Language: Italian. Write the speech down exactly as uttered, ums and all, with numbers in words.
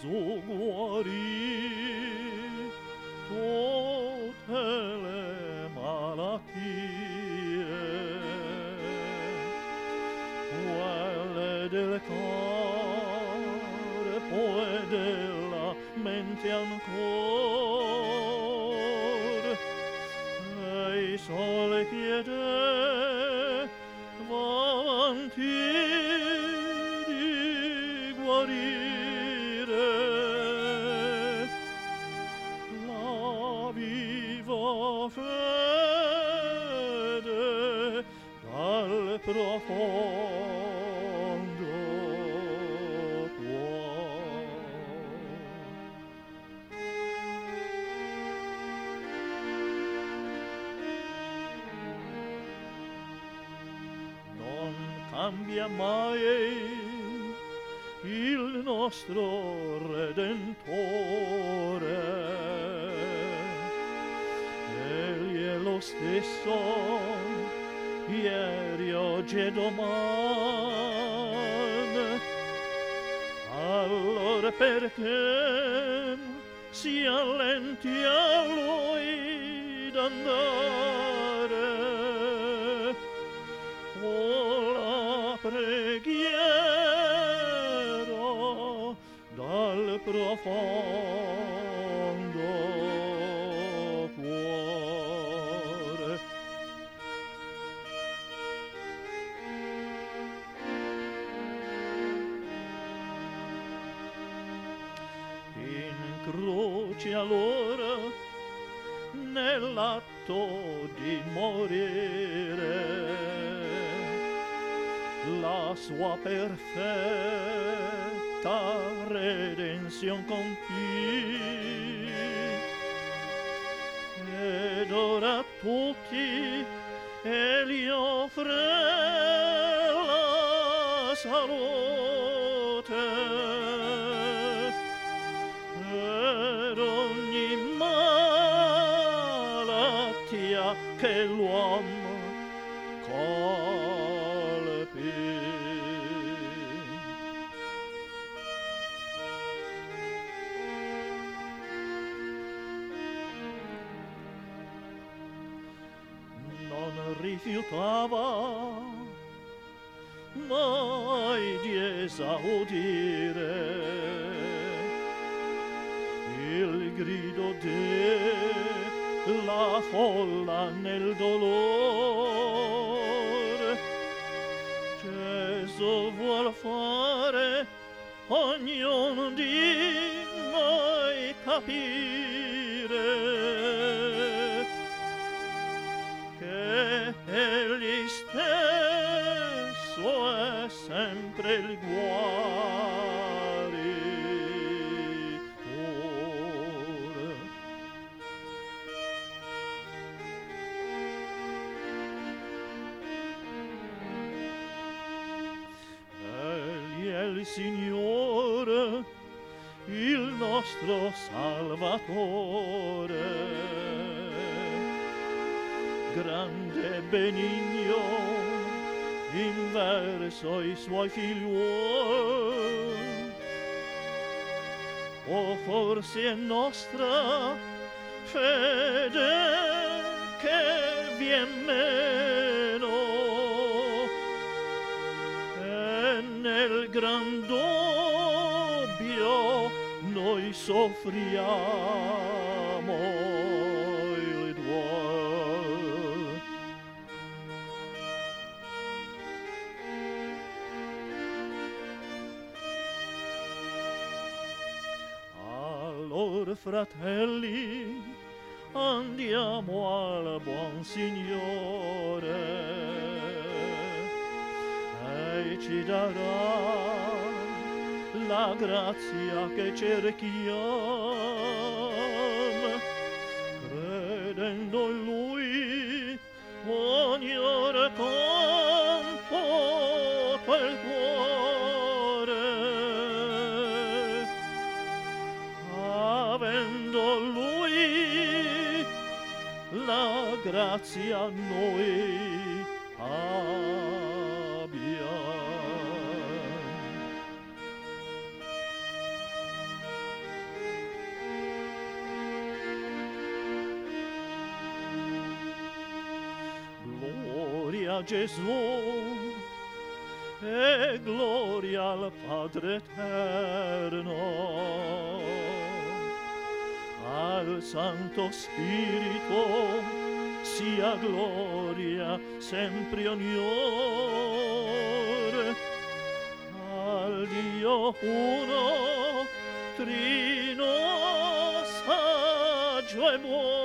Gesù guarì tutte le malattie, quelle del cuore, poi della mente ancora, e i sole chiede avanti di guarire la viva fede dal profondo cuore. Non cambia mai il nostro Redentore, egli è lo stesso ieri, oggi e domani. Allora perché si allenti a lui d'andare? Oh, la preghiera dal profondo cuore. In croce allora, nell'atto di morire, la sua perfetta redenzione compì, ed ora a tutti egli offre la salute, ed ogni malattia che l'uomo colpì. Non rifiutava mai di esaudire il grido della folla nel dolore. Gesù vuol fare ognuno di noi capire che egli stesso è sempre il guaritore. Egli è il Signore, il nostro Salvatore, grande e benigno in verso i suoi figliuoli. O forse è nostra fede che vien meno, e nel gran dubbio noi soffriamo il duolo. Allora, fratelli, andiamo al buon Signore, e ci darà la grazia che cerchiamo, credendo in Lui ogni ora con tutto il cuore, avendo Lui la grazia noi abbiamo. a Gesù e gloria al Padre eterno, al Santo Spirito sia gloria sempre onore, al Dio uno, trino, saggio e buono,